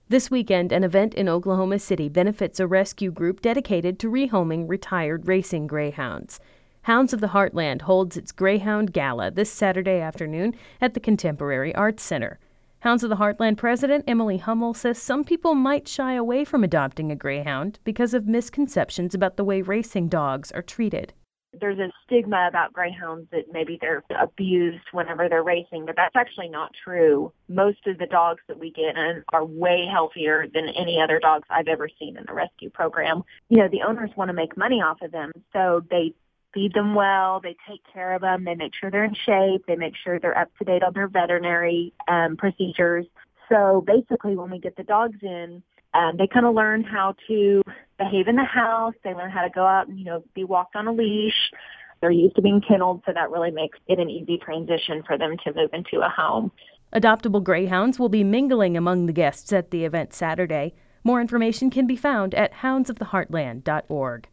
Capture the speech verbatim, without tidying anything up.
This weekend, an event in Oklahoma City benefits a rescue group dedicated to rehoming retired racing greyhounds. Hounds of the Heartland holds its Greyhound Gala this Saturday afternoon at the Contemporary Arts Center. Hounds of the Heartland president Emily Hummel says some people might shy away from adopting a greyhound because of misconceptions about the way racing dogs are treated. There's a stigma about greyhounds that maybe they're abused whenever they're racing, but that's actually not true. Most of the dogs that we get in are way healthier than any other dogs I've ever seen in the rescue program. You know, the owners want to make money off of them, so they feed them well, they take care of them, they make sure they're in shape, they make sure they're up to date on their veterinary um, procedures. So basically when we get the dogs in, Um, they kind of learn how to behave in the house. They learn how to go out and, you know, be walked on a leash. They're used to being kenneled, so that really makes it an easy transition for them to move into a home. Adoptable greyhounds will be mingling among the guests at the event Saturday. More information can be found at hounds of the heartland dot org.